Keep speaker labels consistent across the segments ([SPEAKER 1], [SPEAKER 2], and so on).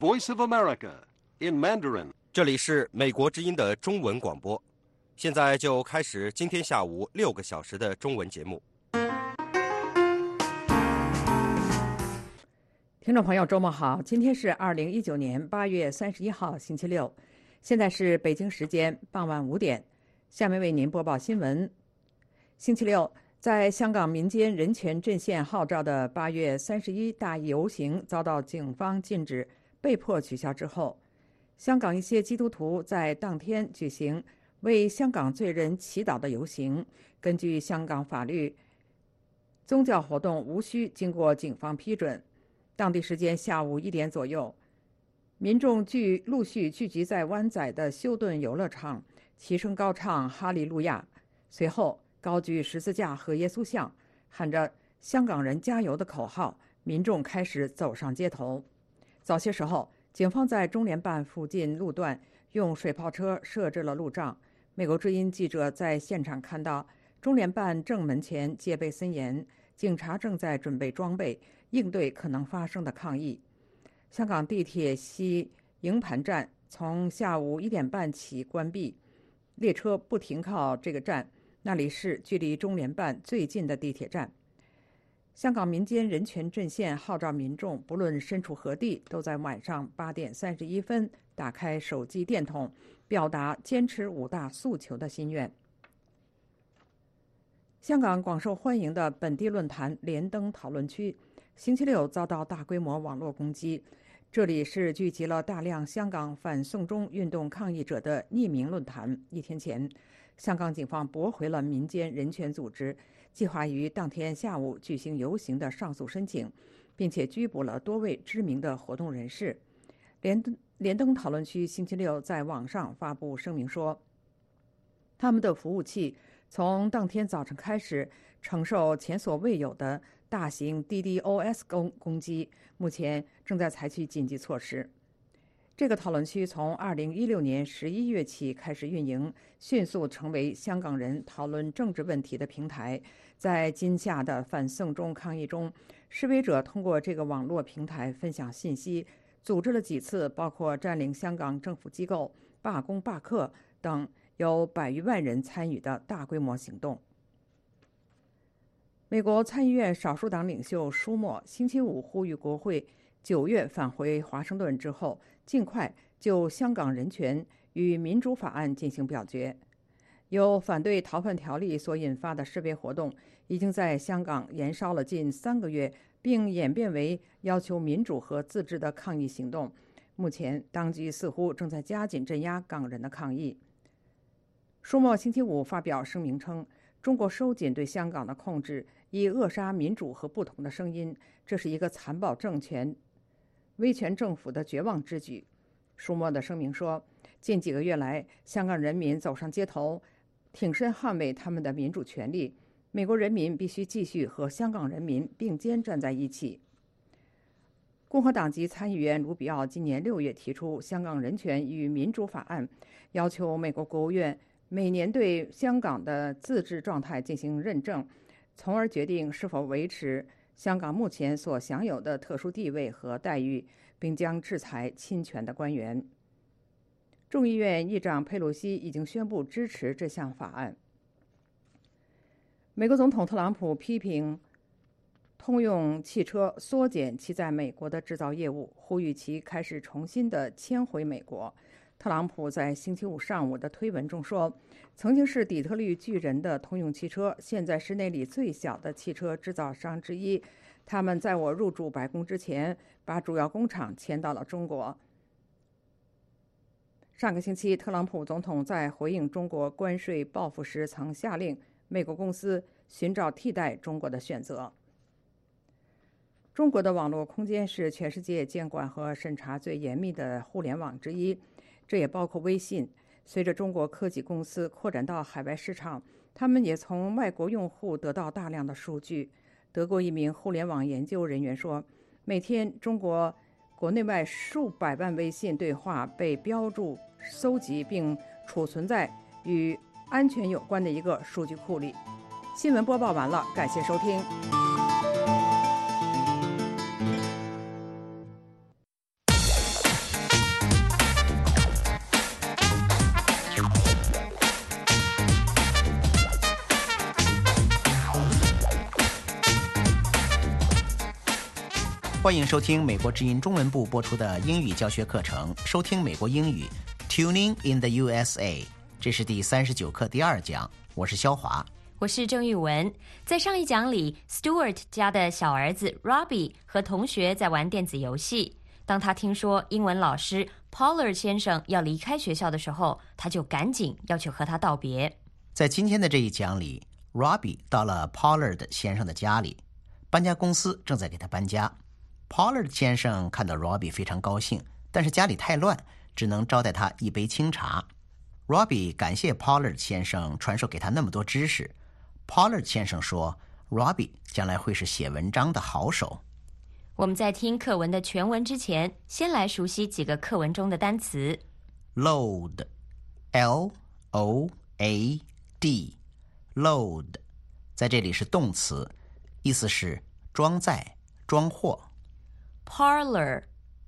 [SPEAKER 1] Voice of America in Mandarin。
[SPEAKER 2] 这里是美国之音的中文广播，现在就开始今天下午6个小时的中文节目。
[SPEAKER 3] 听众朋友，周末好！今天是2019年8月31号，星期六，现在是北京时间傍晚5点。下面为您播报新闻。星期六，在香港民间人权阵线号召的8月31大游行遭到警方禁止，被迫取消之后，香港一些基督徒在当天举行为香港罪人祈祷的游行。根据香港法律，宗教活动无需经过警方批准。当地时间下午1点左右，民众陆续聚集在湾仔的休顿游乐场，齐声高唱哈利路亚，随后高举十字架和耶稣像，喊着香港人加油的口号，民众开始走上街头。早些时候，警方在中联办附近路段用水炮车设置了路障。美国之音记者在现场看到中联办正门前戒备森严，警察正在准备装备，应对可能发生的抗议。香港地铁西营盘站从下午1点半起关闭，列车不停靠这个站，那里是距离中联办最近的地铁站。香港民间人权阵线号召民众，不论身处何地，都在晚上8点31分打开手机电筒，表达坚持5大诉求的心愿。香港广受欢迎的本地论坛连登讨论区星期六遭到大规模网络攻击，这里是聚集了大量香港反送中运动抗议者的匿名论坛。1天前，香港警方驳回了民间人权组织计划于当天下午举行游行的上诉申请，并且拘捕了多位知名的活动人士。连登讨论区星期六在网上发布声明说，他们的服务器从当天早晨开始承受前所未有的大型 DDoS 攻击，目前正在采取紧急措施。这个讨论区从2016年11月起开始运营，迅速成为香港人讨论政治问题的平台。在今夏的反送中抗议中，示威者通过这个网络平台分享信息，组织了几次包括占领香港政府机构、罢工罢课等有100余万人参与的大规模行动。美国参议院少数党领袖舒默星期五呼吁国会9月返回华盛顿之后，尽快就香港人权与民主法案进行表决。由反对逃犯条例所引发的示威活动已经在香港延烧了近3个月，并演变为要求民主和自治的抗议行动。目前，当局似乎正在加紧镇压港人的抗议。舒默星期五发表声明称，中国收紧对香港的控制，以扼杀民主和不同的声音，这是一个残暴政权、威权政府的绝望之举。舒默的声明说，近几个月来，香港人民走上街头，挺身捍卫他们的民主权利。美国人民必须继续和香港人民并肩站在一起。共和党籍参议员卢比奥今年6月提出香港人权与民主法案，要求美国国务院每年对香港的自治状态进行认证，从而决定是否维持香港目前所享有的特殊地位和待遇，并将制裁侵权的官员。众议院议长佩洛西已经宣布支持这项法案。美国总统特朗普批评通用汽车缩减其在美国的制造业务，呼吁其开始重新的迁回美国。特朗普在星期五上午的推文中说，曾经是底特律巨人的通用汽车，现在是那里最小的汽车制造商之一。他们在我入驻白宫之前，把主要工厂迁到了中国。上个星期，特朗普总统在回应中国关税报复时，曾下令美国公司寻找替代中国的选择。中国的网络空间是全世界监管和审查最严密的互联网之一，这也包括微信。随着中国科技公司扩展到海外市场，他们也从外国用户得到大量的数据。德国一名互联网研究人员说，每天中国国内外数百万微信对话被标注、搜集并储存在与安全有关的一个数据库里。新闻播报完了，感谢收听。
[SPEAKER 4] 欢迎收听美国之音中文部播出的英语教学课程，收听美国英语 Tuning in the USA， 这是第39课第2讲，我是肖华。
[SPEAKER 5] 我是郑玉文。在上一讲里 Stuart 家的小儿子 Robbie 和同学在玩电子游戏，当他听说英文老师 Pollard 先生要离开学校的时候，他就赶紧要去和他道别。
[SPEAKER 4] 在今天的这一讲里， Robbie 到了 Pollard 先生的家里，搬家公司正在给他搬家。 Pollard 先生看到 Robbie 非常高兴，但是家里太乱，只能招待他一杯清茶。 Robbie 感谢 Pollard 先生传授给他那么多知识。 Pollard 先生说 Robbie 将来会是写文章的好手。
[SPEAKER 5] 我们在听课文的全文之前，先来熟悉几个课文中的单词。
[SPEAKER 4] Load L-O-A-D Load 在这里是动词，意思是装载、装货。
[SPEAKER 5] Parlor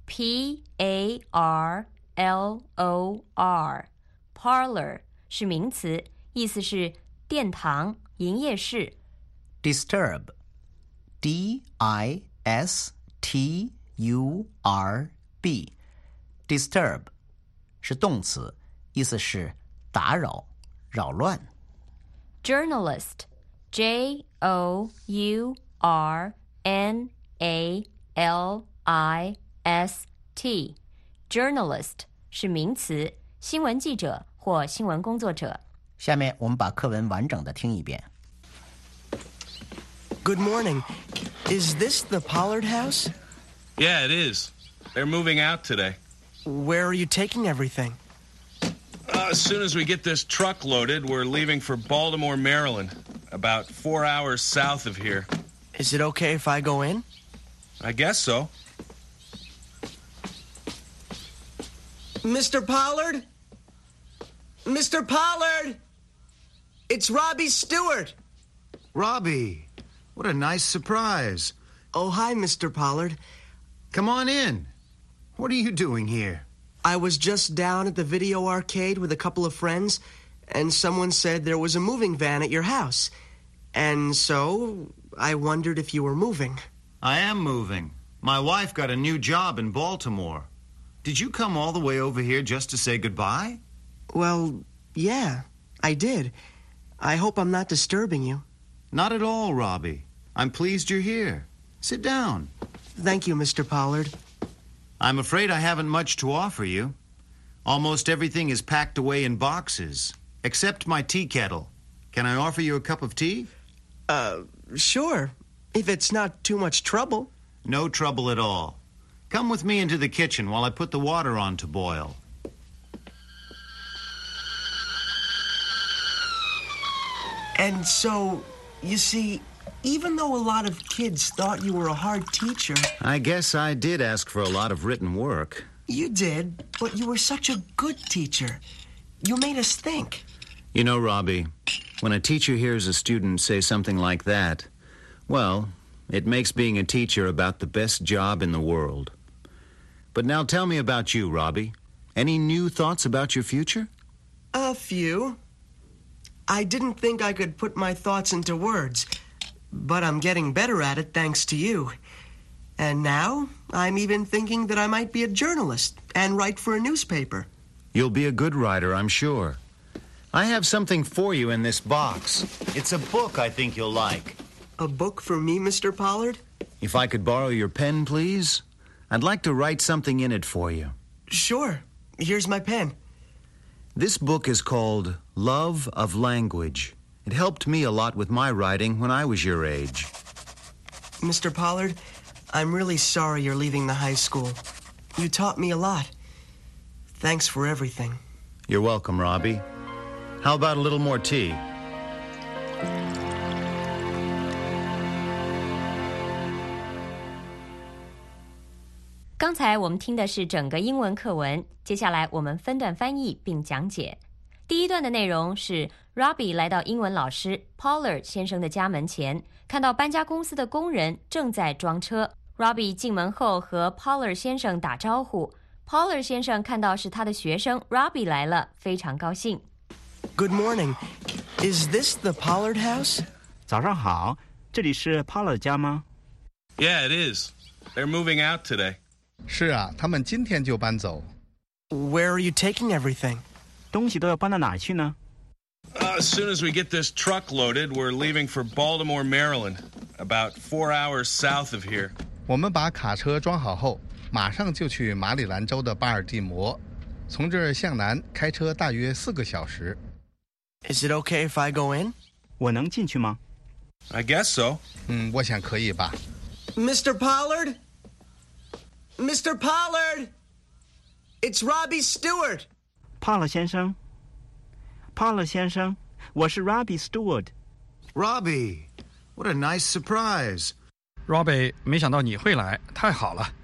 [SPEAKER 5] P-A-R-L-O-R Parlor 是名词，意思是殿堂、营业室。
[SPEAKER 4] Disturb D-I-S-T-U-R-B Disturb 是动詞，意思是打扰、扰乱。
[SPEAKER 5] Journalist J-O-U-R-N-A-L-I-S-T Journalist 是名词，新闻记者或新闻工作者。
[SPEAKER 4] 下面我们把课文完整的听一遍。
[SPEAKER 6] Good morning. Is this the Pollard house?
[SPEAKER 7] Yeah, it is. They're moving out today.
[SPEAKER 6] Where are you taking everything?
[SPEAKER 7] As soon as we get this truck loaded, we're leaving for Baltimore, Maryland, about 4 hours south of here.
[SPEAKER 6] Is it okay if I go in?
[SPEAKER 7] I guess so.
[SPEAKER 6] Mr. Pollard? Mr. Pollard! It's Robbie Stewart.
[SPEAKER 8] Robbie, what a nice surprise.
[SPEAKER 6] Oh, hi, Mr. Pollard.
[SPEAKER 8] Come on in. What are you doing here?
[SPEAKER 6] I was just down at the video arcade with a couple of friends, and someone said there was a moving van at your house. And so, I wondered if you were moving.
[SPEAKER 8] I am moving. My wife got a new job in Baltimore. Did you come all the way over here just to say goodbye?
[SPEAKER 6] Well, yeah, I did. I hope I'm not disturbing you.
[SPEAKER 8] Not at all, Robbie. I'm pleased you're here. Sit down.
[SPEAKER 6] Thank you, Mr. Pollard.
[SPEAKER 8] I'm afraid I haven't much to offer you. Almost everything is packed away in boxes, except my tea kettle. Can I offer you a cup of tea?
[SPEAKER 6] Sure, if it's not too much trouble.
[SPEAKER 8] No trouble at all. Come with me into the kitchen while I put the water on to boil.
[SPEAKER 6] And so, you see, even though a lot of kids thought you were a hard teacher...
[SPEAKER 8] I guess I did ask for a lot of written work.
[SPEAKER 6] You did, but you were such a good teacher. You made us think.
[SPEAKER 8] You know, Robbie, when a teacher hears a student say something like that, well, it makes being a teacher about the best job in the world. But now tell me about you, Robbie. Any new thoughts about your future?
[SPEAKER 6] A few. I didn't think I could put my thoughts into words, but I'm getting better at it thanks to you. And now, I'm even thinking that I might be a journalist and write for a newspaper.
[SPEAKER 8] You'll be a good writer, I'm sure. I have something for you in this box. It's a book I think you'll like.
[SPEAKER 6] A book for me, Mr. Pollard?
[SPEAKER 8] If I could borrow your pen, please? I'd like to write something in it for you.
[SPEAKER 6] Sure. Here's my pen.
[SPEAKER 8] This book is called Love of Language. It helped me a lot with my writing when I was your age.
[SPEAKER 6] Mr. Pollard, I'm really sorry you're leaving the high school. You taught me a lot. Thanks for everything.
[SPEAKER 8] You're welcome, Robbie. How about a little more tea?
[SPEAKER 5] 刚才我们听的是整个英文课文，接下来我们分段翻译并讲解。第一段的内容是 Robbie 来到英文老师 Pollard 先生的家门前，看到搬家公司的工人正在装车。Robbie 进门后和 Pollard 先生打招呼， Pollard 先生看到是他的学生 Robbie 来了，非常高兴。
[SPEAKER 6] Good morning. Is this the Pollard house?
[SPEAKER 9] 早上好，这里是 Pollard 家吗？
[SPEAKER 7] Yeah, it is. They're moving out today.
[SPEAKER 9] 是啊，他们今天就搬走。
[SPEAKER 6] Where are you taking everything?
[SPEAKER 10] 东西都要搬到哪儿去呢？
[SPEAKER 7] As soon as we get this truck loaded, we're leaving for Baltimore, Maryland, about 4 hours south of here.
[SPEAKER 9] 我们把卡车装好后，马上就去马里兰州的巴尔的摩，从这儿向南开车大约4个小时。
[SPEAKER 6] Is it okay if I go in?
[SPEAKER 10] 我能进去吗？
[SPEAKER 7] I guess so.
[SPEAKER 9] 我想可以吧。
[SPEAKER 6] Mr. Pollard? Mr. Pollard! It's Robbie Stewart.
[SPEAKER 10] 帕勒先生，帕勒先生，我是 Robbie Stewart。
[SPEAKER 8] Robbie, what a nice surprise.
[SPEAKER 11] Robbie, 没想到你会来，太好了。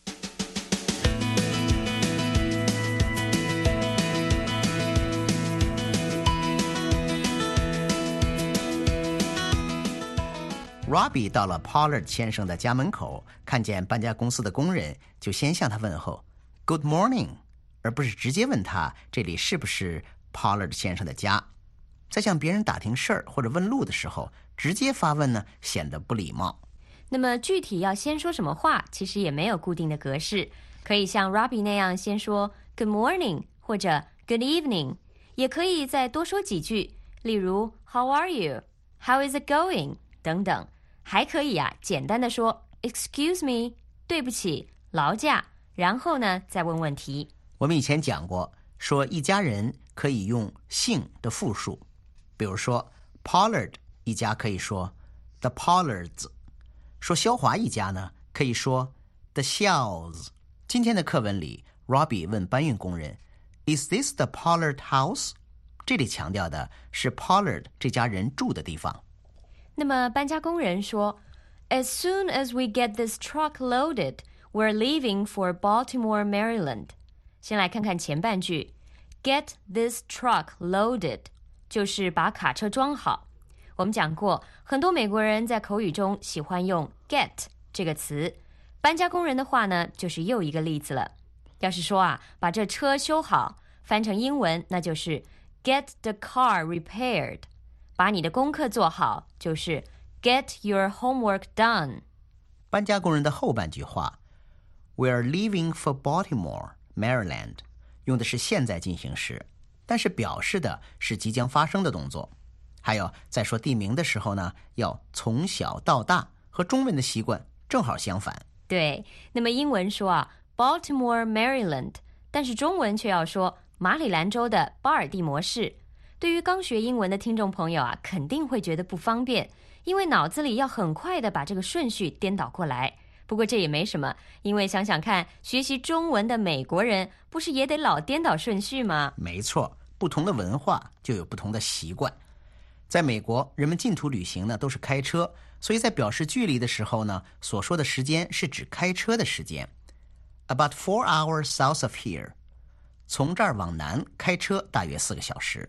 [SPEAKER 4] Robbie 到了 Pollard 先生的家门口，看见搬家公司的工人，就先向他问候 Good morning， 而不是直接问他这里是不是 Pollard 先生的家。在向别人打听事儿或者问路的时候，直接发问呢，显得不礼貌。
[SPEAKER 5] 那么具体要先说什么话，其实也没有固定的格式，可以像 Robbie 那样先说 Good morning 或者 Good evening， 也可以再多说几句，例如 How are you? How is it going? 等等。还可以简单的说 Excuse me， 对不起，劳驾，然后呢再问问题。
[SPEAKER 4] 我们以前讲过，说一家人可以用姓的复数，比如说 Pollard 一家可以说 The Pollards， 说肖华一家呢可以说 The Shells。 今天的课文里 Robbie 问搬运工人 Is this the Pollard house？ 这里强调的是 Pollard 这家人住的地方。
[SPEAKER 5] 那么搬家工人说 As soon as we get this truck loaded, we're leaving for Baltimore, Maryland. 先来看看前半句 Get this truck loaded 就是把卡车装好。我们讲过，很多美国人在口语中喜欢用 get 这个词，搬家工人的话呢就是又一个例子了。要是说把这车修好，翻成英文那就是 Get the car repaired，把你的功课做好，就是 Get your homework done。
[SPEAKER 4] 搬家工人的后半句话 We're leaving for Baltimore, Maryland 用的是现在进行时，但是表示的是即将发生的动作。还有在说地名的时候呢，要从小到大，和中文的习惯正好相反。
[SPEAKER 5] 对，那么英文说Baltimore, Maryland， 但是中文却要说马里兰州的巴尔的摩市。对于刚学英文的听众朋友肯定会觉得不方便，因为脑子里要很快的把这个顺序颠倒过来。不过这也没什么，因为想想看，学习中文的美国人不是也得老颠倒顺序吗？
[SPEAKER 4] 没错，不同的文化就有不同的习惯。在美国，人们近途旅行呢都是开车，所以在表示距离的时候呢，所说的时间是指开车的时间。About 4 hours south of here， 从这儿往南开车大约4个小时。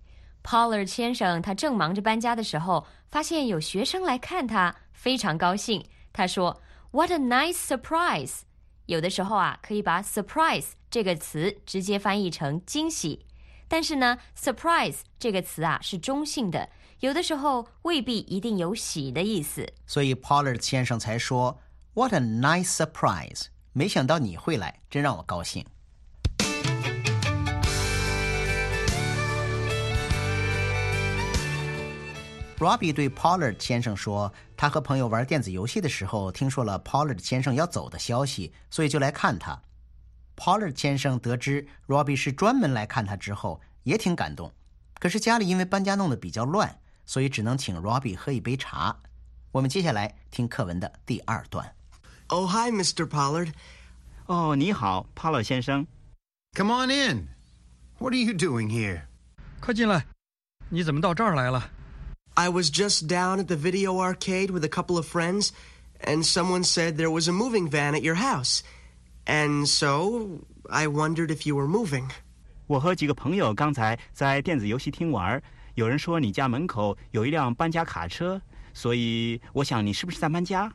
[SPEAKER 5] Pollard 先生他正忙着搬家的时候，发现有学生来看他，非常高兴。他说 What a nice surprise。 有的时候可以把 surprise 这个词直接翻译成惊喜，但是呢 surprise 这个词是中性的，有的时候未必一定有喜的意思。
[SPEAKER 4] 所以 Pollard 先生才说 What a nice surprise， 没想到你会来，真让我高兴。Robbie 对 Pollard 先生说，他和朋友玩电子游戏的时候，听说了 Pollard 先生要走的消息，所以就来看他。Pollard 先生得知 Robbie 是专门来看他之后，也挺感动。可是家里因为搬家弄得比较乱，所以只能请 Robbie 喝一杯茶。我们接下来听课文的第2段。
[SPEAKER 6] Oh, hi, Mr. Pollard.
[SPEAKER 10] 哦，你好，帕勒先生。
[SPEAKER 8] Come on in. What are you doing here?
[SPEAKER 11] 快进来，你怎么到这儿来了？
[SPEAKER 6] I was just down at the video arcade with a couple of friends, and someone said there was a moving van at your house. And so, I wondered if you were moving.
[SPEAKER 10] 我和几个朋友刚才在电子游戏厅玩，有人说你家门口有一辆搬家卡车，所以我想你是不是在搬家？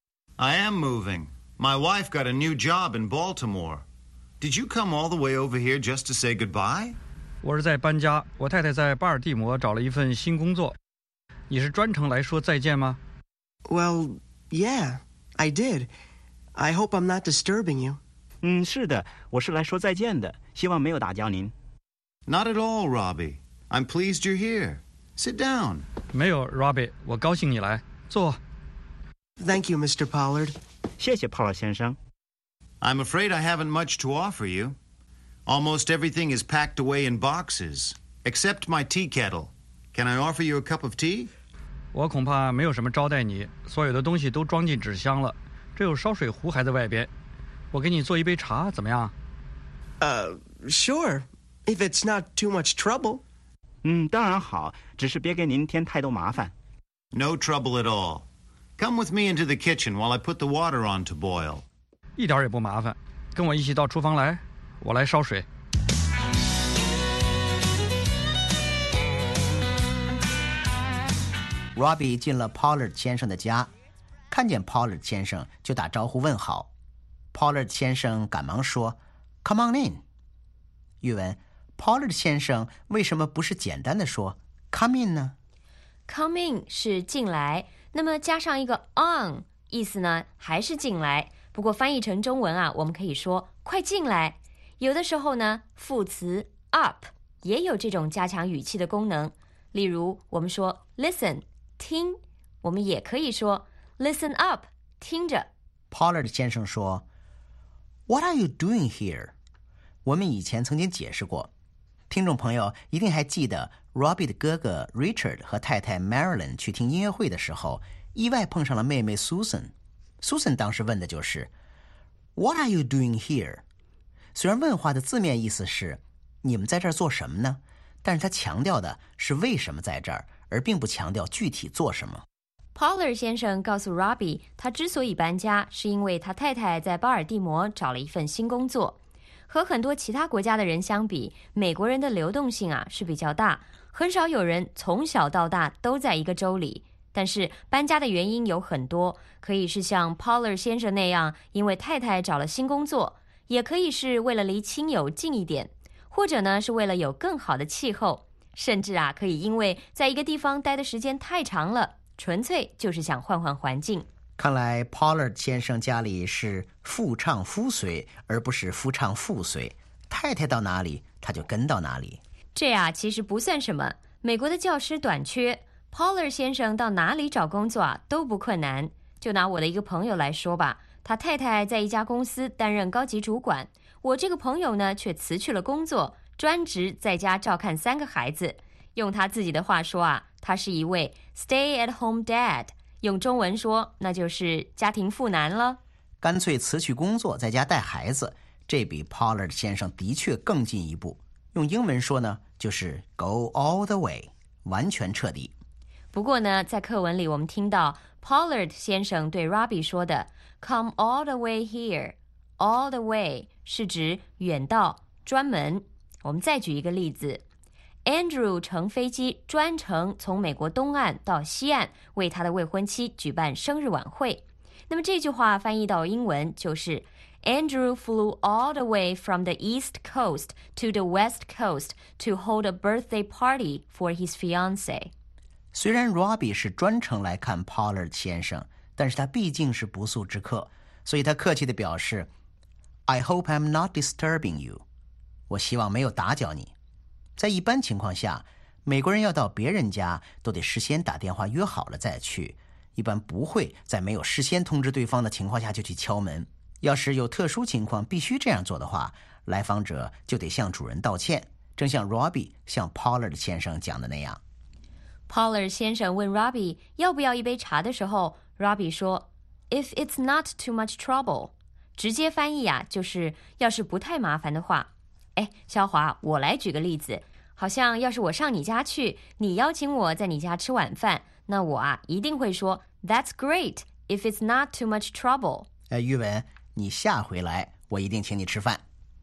[SPEAKER 8] I am moving. My wife got a new job in Baltimore. Did you come all the way over here just to say goodbye?
[SPEAKER 11] 我是在搬家，我太太在巴尔的摩找了一份新工作。你是专程来说再见吗？
[SPEAKER 6] Well, yeah, I did. I hope I'm not disturbing you.
[SPEAKER 10] 是的，我是来说再见的，希望没有打搅您。
[SPEAKER 8] Not at all, Robbie. I'm pleased you're here. Sit down.
[SPEAKER 11] 没有 Robbie， 我高兴你来，坐。
[SPEAKER 6] Thank you, Mr. Pollard.
[SPEAKER 10] 谢谢 Pollard 先生。
[SPEAKER 8] I'm afraid I haven't much to offer you. Almost everything is packed away in boxes, except my tea kettle. Can I offer you a cup of tea?
[SPEAKER 11] 我恐怕没有什么招待你，所有的东西都装进纸箱了，只有烧水壶还在外边。我给你做一杯茶，怎么样
[SPEAKER 6] ？Sure, if it's not too much trouble.
[SPEAKER 10] 当然好，只是别给您添太多麻烦。
[SPEAKER 8] No trouble at all. Come with me into the kitchen while I put the water on to boil.
[SPEAKER 11] 一点也不麻烦，跟我一起到厨房来，我来烧水。
[SPEAKER 4] Robbie 进了 Pollard 先生的家，看见 Pollard 先生就打招呼问好。Pollard 先生赶忙说 Come on in。 语文 Pollard 先生为什么不是简单的说 Come in 呢？
[SPEAKER 5] Come in 是进来，那么加上一个 on， 意思呢还是进来，不过翻译成中文啊，我们可以说快进来。有的时候呢，副词 up 也有这种加强语气的功能，例如我们说 listen 听，我们也可以说 listen up 听着。
[SPEAKER 4] Pollard 先生说 What are you doing here？ 我们以前曾经解释过，听众朋友一定还记得 Robbie 的哥哥 Richard 和太太 Marilyn 去听音乐会的时候，意外碰上了妹妹 Susan。Susan 当时问的就是 What are you doing here？ 虽然问话的字面意思是你们在这儿做什么呢，但是他强调的是为什么在这儿，而并不强调具体做什么。
[SPEAKER 5] Pollard 先生告诉 Robbie， 他之所以搬家是因为他太太在巴尔的摩找了一份新工作。和很多其他国家的人相比，美国人的流动性啊是比较大，很少有人从小到大都在一个州里。但是搬家的原因有很多，可以是像 Pollard 先生那样因为太太找了新工作，也可以是为了离亲友近一点，或者呢是为了有更好的气候，甚至啊可以因为在一个地方待的时间太长了，纯粹就是想换换环境。
[SPEAKER 4] 看来 Pollard 先生家里是夫唱妇随，而不是夫唱妇随，太太到哪里他就跟到哪里。
[SPEAKER 5] 这啊其实不算什么，美国的教师短缺， Pollard 先生到哪里找工作啊都不困难。就拿我的一个朋友来说吧，他太太在一家公司担任高级主管，我这个朋友呢却辞去了工作，专职在家照看3个孩子。用他自己的话说啊，他是一位 stay-at-home dad， 用中文说那就是家庭妇男了。
[SPEAKER 4] 干脆辞去工作在家带孩子，这比 Pollard 先生的确更进一步。用英文说呢，就是 go all the way， 完全彻底。
[SPEAKER 5] 不过呢，在课文里我们听到 Pollard 先生对 Robbie 说的 Come all the way here， all the way 是指远到专门。我们再举一个例子， Andrew 乘飞机专程从美国东岸到西岸为他的未婚妻举办生日晚会。那么这句话翻译到英文就是 Andrew flew all the way from the East Coast to the West Coast to hold a birthday party for his fiancée。
[SPEAKER 4] 虽然 Robbie 是专程来看 Pollard 先生，但是他毕竟是不速之客，所以他客气地表示 I hope I'm not disturbing you， 我希望没有打搅你。在一般情况下，美国人要到别人家都得事先打电话约好了再去，一般不会在没有事先通知对方的情况下就去敲门。要是有特殊情况必须这样做的话，来访者就得向主人道歉，正像 Robbie 向 Pollard 先生讲的那样。
[SPEAKER 5] Pollard 先生问 Robbie 要不要一杯茶的时候， Robbie 说 If it's not too much trouble， 直接翻译啊就是要是不太麻烦的话。哎，肖华，我来举个例子，好像要是我上你家去，你邀请我在你家吃晚饭，那我啊一定会说 That's great if it's not too much trouble。
[SPEAKER 4] 玉文，你下回来我一定请你吃饭。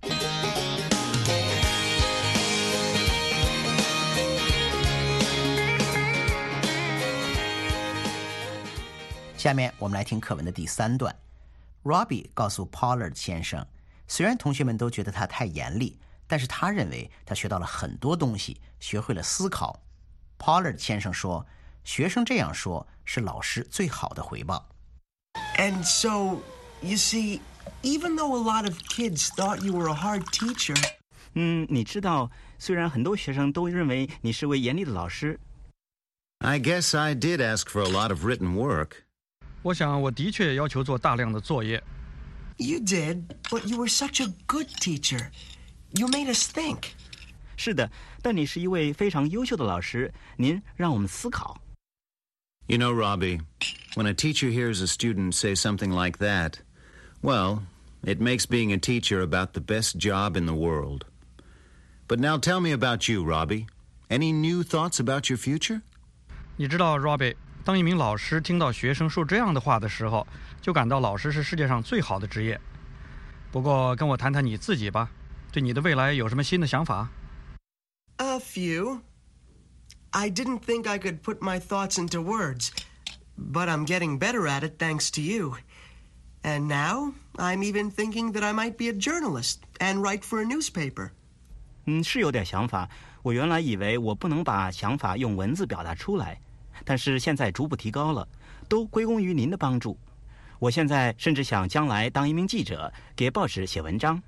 [SPEAKER 4] 下面我们来听课文的第3段。 Robbie 告诉 Pollard 先生，虽然同学们都觉得他太严厉，但是他认为他学到了很多东西，学会了思考。 Pollard 先生说，学生这样说是老师最好的回报。
[SPEAKER 6] And so You see, even though a lot of kids thought you were a hard teacher...
[SPEAKER 10] 你知道，虽然很多学生都认为你是位严厉的老师。
[SPEAKER 8] I guess I did ask for a lot of written work.
[SPEAKER 11] 我想我的确要求做大量的作业。
[SPEAKER 6] You did, but you were such a good teacher. You made us think.
[SPEAKER 10] 是的，但你是一位非常优秀的老师，您让我们思考。
[SPEAKER 8] You know, Robbie, when a teacher hears a student say something like that, well, it makes being a teacher about the best job in the world. But now tell me about you, Robbie. Any new thoughts about your future?
[SPEAKER 11] 你知道 Robbie， 当一名老师听到学生说这样的话的时候，就感到老师是世界上最好的职业。不过跟我谈谈你自己吧，对你的未来有什么新的想法？
[SPEAKER 6] A few. I didn't think I could put my thoughts into words, but I'm getting better at it thanks to you. And now I'm even thinking that I might be a journalist and write for a newspaper.
[SPEAKER 10] 是有点想法。我原来以为我不能把想法用文字表达出来，但是现在逐步提高了，都归功于您的帮助。我现在甚至想将来当一名记者，给报纸写文章。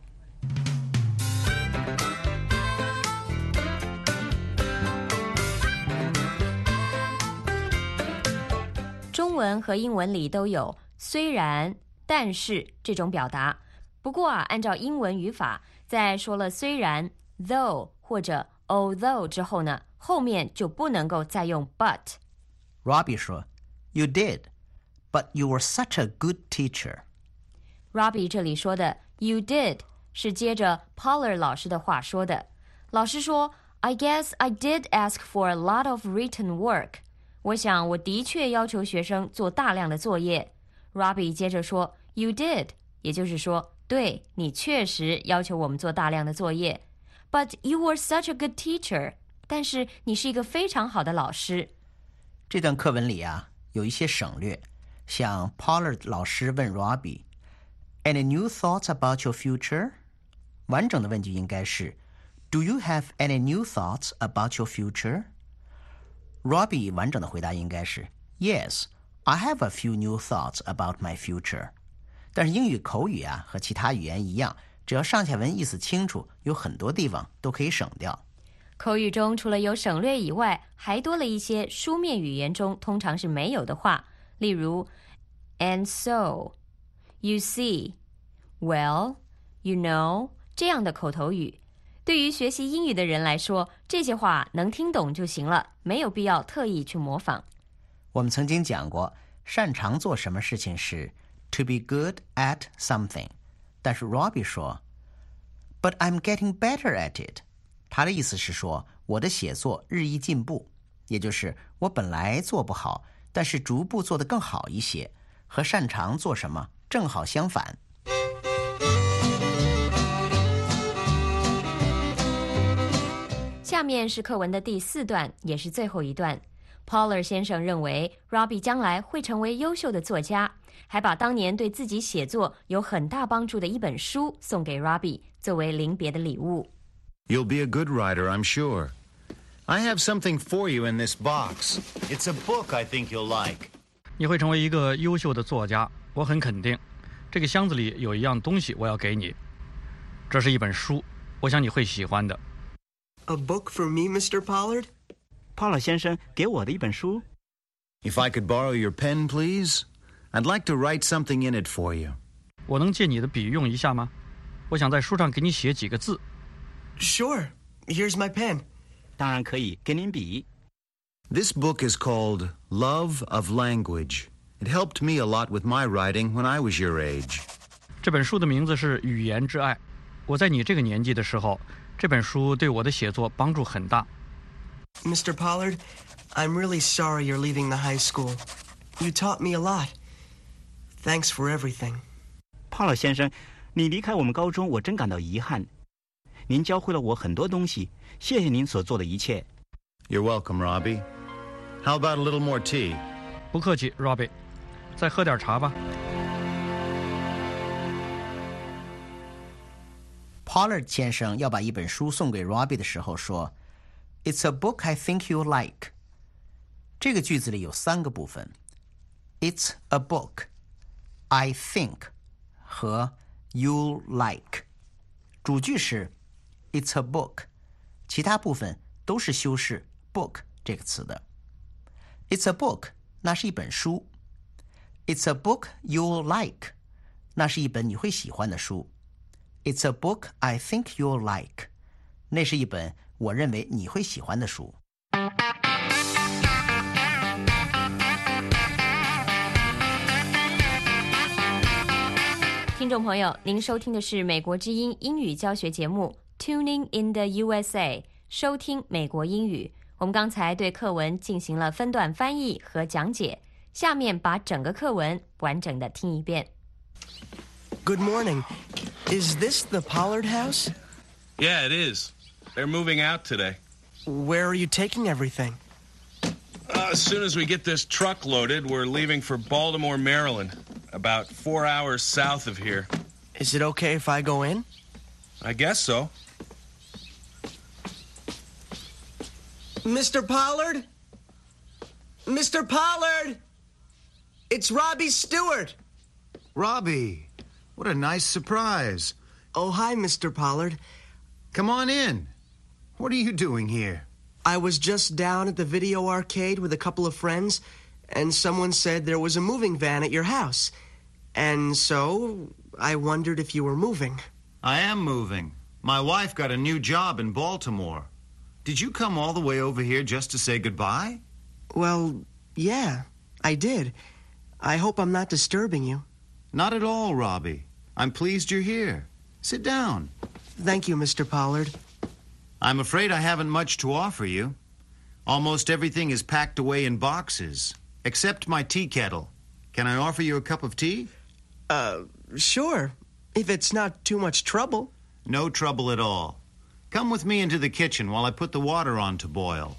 [SPEAKER 5] 中文和英文里都有虽然、但是这种表达。不过按照英文语法，在说了虽然 though 或者 although 之后呢，后面就不能够再用 but。
[SPEAKER 4] Robbie 说 You did, but you were such a good teacher.
[SPEAKER 5] Robbie 这里说的 you did 是接着 Pollard 老师的话说的。老师说 I guess I did ask for a lot of written work. 我想我的确要求学生做大量的作业。 Robbie 接着说 You did, 也就是说对，你确实要求我们做大量的作业。 But you were such a good teacher. 但是你是一个非常好的老师。
[SPEAKER 4] 这段课文里啊，有一些省略，像 Pollard 老师问 Robbie Any new thoughts about your future? 完整的问句应该是 Do you have any new thoughts about your future? Robbie 完整的回答应该是 Yes, I have a few new thoughts about my future. 但是英语口语啊，和其他语言一样，只要上下文意思清楚，有很多地方都可以省掉。
[SPEAKER 5] 口语中除了有省略以外，还多了一些书面语言中通常是没有的话，例如 And so, you see, well, you know 这样的口头语。对于学习英语的人来说，这些话能听懂就行了，没有必要特意去模仿。
[SPEAKER 4] 我们曾经讲过，擅长做什么事情是 to be good at something， 但是 Robbie 说 But I'm getting better at it。 他的意思是说，我的写作日益进步，也就是我本来做不好，但是逐步做得更好一些，和擅长做什么正好相反。
[SPEAKER 5] 下面是课文的第4段，也是最后一段。Pollard 先生认为 Robbie 将来会成为优秀的作家，还把当年对自己写作有很大帮助的一本书送给 Robbie 作为临别的礼物。
[SPEAKER 8] You'll be a good writer, I'm sure. I have something for you in this box. It's a book I think you'll like.
[SPEAKER 11] 你会成为一个优秀的作家，我很肯定。这个箱子里有一样东西我要给你，这是一本书，我想你会喜欢的。
[SPEAKER 6] A book for me, Mr. Pollard?
[SPEAKER 10] Pollard 先生给我的一本书。
[SPEAKER 8] If I could borrow your pen, please? I'd like to write something in it for you.
[SPEAKER 11] 我能借你的笔用一下吗？我想在书上给你写几个字。
[SPEAKER 6] Sure. Here's my pen.
[SPEAKER 10] 当然可以，给您笔。
[SPEAKER 8] This book is called Love of Language. It helped me a lot with my writing when I was your age.
[SPEAKER 11] 这本书的名字是《语言之爱》。我在你这个年纪的时候，这本书对我的写作帮助很大。
[SPEAKER 6] Mr. Pollard, I'm really sorry you're leaving the high school. You taught me a lot. Thanks for everything.
[SPEAKER 10] Pollard 先生，你离开我们高中，我真感到遗憾。您教会了我很多东西，谢谢您所做的一切。
[SPEAKER 8] You're welcome, Robbie. How about a little more tea?
[SPEAKER 11] 不客气 Robbie， 再喝点茶吧。
[SPEAKER 4] Pollard 先生要把一本书送给 Robbie 的时候说 It's a book I think you'll like。 这个句子里有3个部分。 It's a book, I think 和 you like。主句是 It's a book， 其他部分都是修饰 book 这个词的。It's a book， 那是一本书。It's a book you'll like， 那是一本你会喜欢的书。It's a book I think you'll like， 那是一本我认为你会喜欢的书。
[SPEAKER 5] 听众朋友，您收听的是美国之音英语教学节目 Tuning in the USA， 收听美国英语。我们刚才对课文进行了分段翻译和讲解，下面把整个课文完整的听一遍。
[SPEAKER 6] Good morning. Is this the Pollard house?
[SPEAKER 7] Yeah, it is. They're moving out today.
[SPEAKER 6] Where are you taking everything?
[SPEAKER 7] As soon as we get this truck loaded, we're leaving for Baltimore, Maryland, about 4 hours south of here.
[SPEAKER 6] Is it okay if I go in?
[SPEAKER 7] I guess so.
[SPEAKER 6] Mr. Pollard? Mr. Pollard! It's Robbie Stewart.
[SPEAKER 8] Robbie, what a nice surprise.
[SPEAKER 6] Oh, hi, Mr. Pollard.
[SPEAKER 8] Come on in. What are you doing here?
[SPEAKER 6] I was just down at the video arcade with a couple of friends, and someone said there was a moving van at your house. And so, I wondered if you were moving.
[SPEAKER 8] I am moving. My wife got a new job in Baltimore. Did you come all the way over here just to say goodbye?
[SPEAKER 6] Well, yeah, I did. I hope I'm not disturbing you.
[SPEAKER 8] Not at all, Robbie. I'm pleased you're here. Sit down.
[SPEAKER 6] Thank you, Mr. Pollard.
[SPEAKER 8] I'm afraid I haven't much to offer you. Almost everything is packed away in boxes, except my tea kettle. Can I offer you a cup of tea?
[SPEAKER 6] Sure, if it's not too much trouble.
[SPEAKER 8] No trouble at all. Come with me into the kitchen while I put the water on to boil.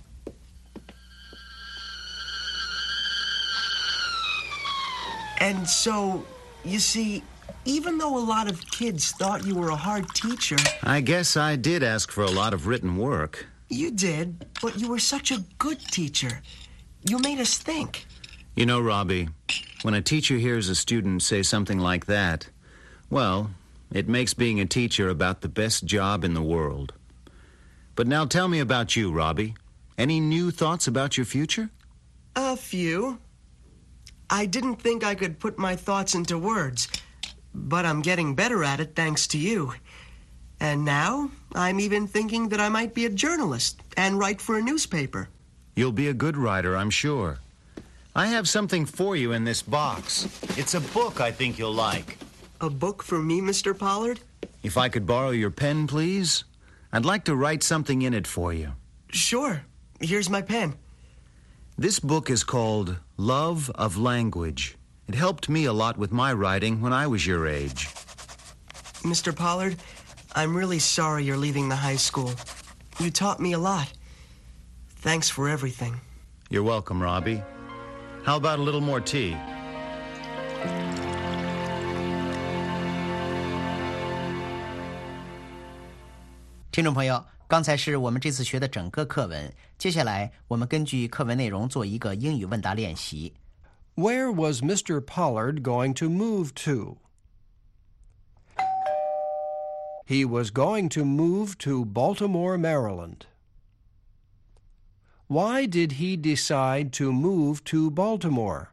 [SPEAKER 6] And so, you see, even though a lot of kids thought you were a hard teacher...
[SPEAKER 8] I guess I did ask for a lot of written work.
[SPEAKER 6] You did, but you were such a good teacher. You made us think.
[SPEAKER 8] You know, Robbie, when a teacher hears a student say something like that, well, it makes being a teacher about the best job in the world. But now tell me about you, Robbie. Any new thoughts about your future?
[SPEAKER 6] A few. I didn't think I could put my thoughts into words, but I'm getting better at it thanks to you. And now, I'm even thinking that I might be a journalist and write for a newspaper.
[SPEAKER 8] You'll be a good writer, I'm sure. I have something for you in this box. It's a book I think you'll like.
[SPEAKER 6] A book for me, Mr. Pollard?
[SPEAKER 8] If I could borrow your pen, please? I'd like to write something in it for you.
[SPEAKER 6] Sure. Here's my pen.
[SPEAKER 8] This book is called Love of Language. It helped me a lot with my writing when I was your age.
[SPEAKER 6] Mr. Pollard, I'm really sorry you're leaving the high school. You taught me a lot. Thanks for everything.
[SPEAKER 8] You're welcome, Robbie. How about a little more tea?
[SPEAKER 4] 听众朋友，刚才是我们这次学的整个课文，接下来我们根据课文内容做一个英语问答练习。
[SPEAKER 1] Where was Mr. Pollard going to move to? He was going to move to Baltimore, Maryland. Why did he decide to move to Baltimore?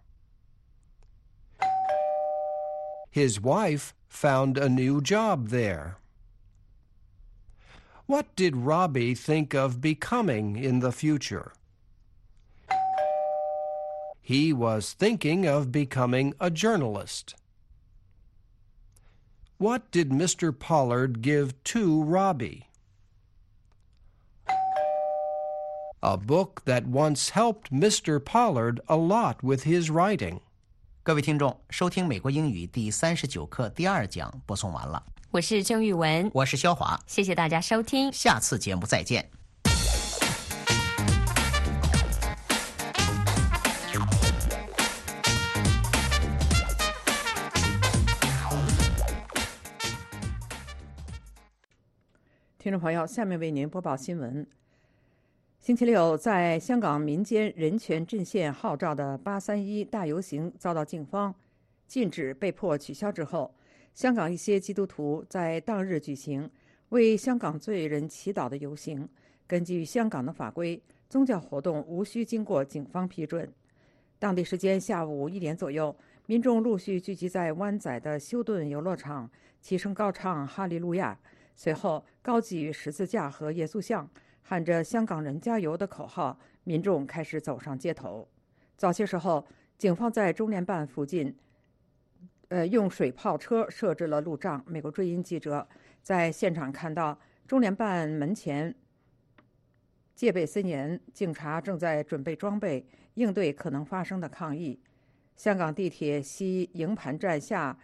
[SPEAKER 1] His wife found a new job there. What did Robbie think of becoming in the future? He was thinking of becoming a journalist. What did Mr. Pollard give to Robbie? A book that once helped Mr. Pollard a lot with his writing.
[SPEAKER 4] 各位听众，收听美国英语第39课第2讲播送完了。
[SPEAKER 5] 我是郑玉文，
[SPEAKER 4] 我是肖华，
[SPEAKER 5] 谢谢大家收听，
[SPEAKER 4] 下次节目再见。
[SPEAKER 3] 听众朋友，下面为您播报新闻。星期六，在香港民间人权阵线号召的831大游行遭到警方禁止被迫取消之后， 香港一些基督徒在当日举行为香港罪人祈祷的游行。根据香港的法规，宗教活动无需经过警方批准。当地时间下午1点左右，民众陆续聚集在湾仔的休顿游乐场，齐声高唱哈利路亚，随后高举十字架和耶稣像，喊着香港人加油的口号，民众开始走上街头。早些时候，警方在中联办附近用水炮车设置了路障。美国之音记者在现场看到中联办门前戒备森严，警察正在准备装备，应对可能发生的抗议。香港地铁西营盘站下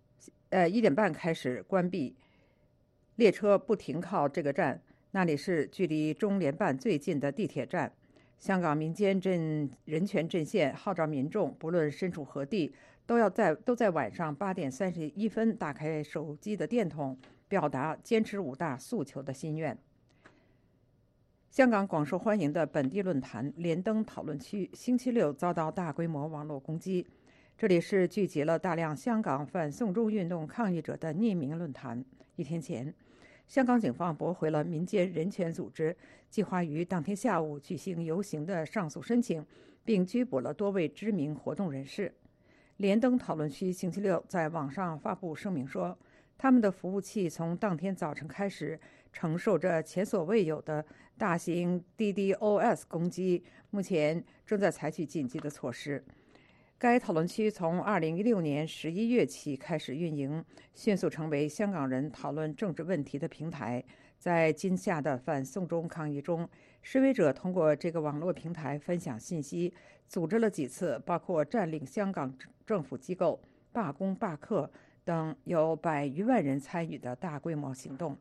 [SPEAKER 3] 1点半开始关闭，列车不停靠这个站，那里是距离中联办最近的地铁站。香港民间人权阵线号召民众，不论身处何地，都在晚上8点31分打开手机的电筒，表达坚持5大诉求的心愿。香港广受欢迎的本地论坛连登讨论区星期六遭到大规模网络攻击。这里是聚集了大量香港反送中运动抗议者的匿名论坛。1天前，香港警方驳回了民间人权组织计划于当天下午举行游行的上诉申请，并拘捕了多位知名活动人士。连登讨论区星期六在网上发布声明说，他们的服务器从当天早晨开始承受着前所未有的大型 DDoS 攻击，目前正在采取紧急的措施。该讨论区从2016年11月起开始运营，迅速成为香港人讨论政治问题的平台。在今夏的反送中抗议中，示威者通过这个网络平台分享信息，组织了几次包括占领香港政府机构、罢工罢课等有100余万人参与的大规模行动。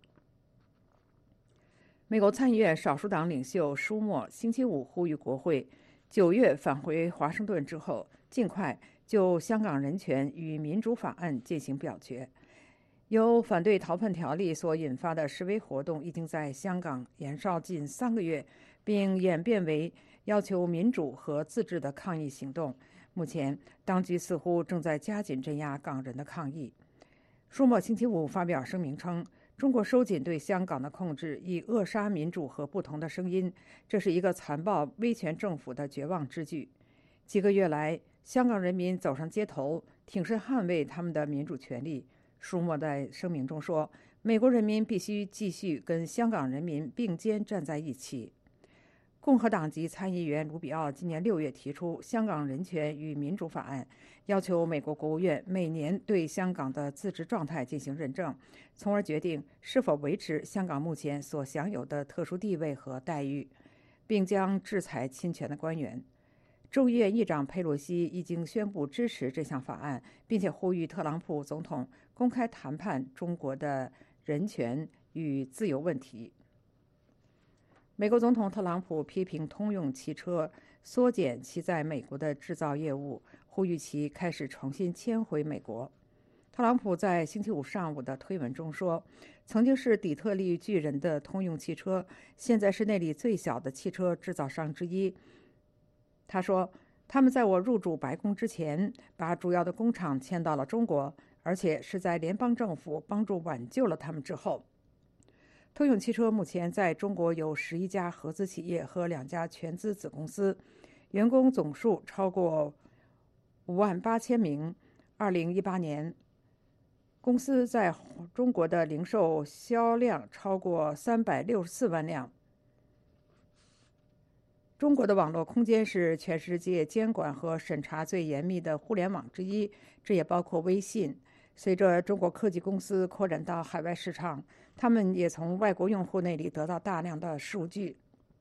[SPEAKER 3] 美国参议院少数党领袖舒默星期五呼吁国会9月返回华盛顿之后，尽快就香港人权与民主法案进行表决。由反对逃犯条例所引发的示威活动已经在香港延烧近3个月，并演变为要求民主和自治的抗议行动。目前，当局似乎正在加紧镇压港人的抗议。舒默星期五发表声明称，中国收紧对香港的控制，以扼杀民主和不同的声音，这是一个残暴威权政府的绝望之举。几个月来，香港人民走上街头，挺身捍卫他们的民主权利。舒默在声明中说，美国人民必须继续跟香港人民并肩站在一起。共和党籍参议员卢比奥今年6月提出香港人权与民主法案，要求美国国务院每年对香港的自治状态进行认证，从而决定是否维持香港目前所享有的特殊地位和待遇，并将制裁侵权的官员。众议院议长佩洛西已经宣布支持这项法案，并且呼吁特朗普总统公开谈判中国的人权与自由问题。美国总统特朗普批评通用汽车缩减其在美国的制造业务，呼吁其开始重新迁回美国。特朗普在星期五上午的推文中说，曾经是底特律巨人的通用汽车，现在是那里最小的汽车制造商之一。他说，他们在我入主白宫之前，把主要的工厂迁到了中国，而且是在联邦政府帮助挽救了他们之后。通用汽车目前在中国有11家合资企业和2家全资子公司，员工总数超过58000名。2018年，公司在中国的零售销量超过364万辆。中国的网络空间是全世界监管和审查最严密的互联网之一，这也包括微信。随着中国科技公司扩展到海外市场，他们也从外国用户那里得到大量的数据。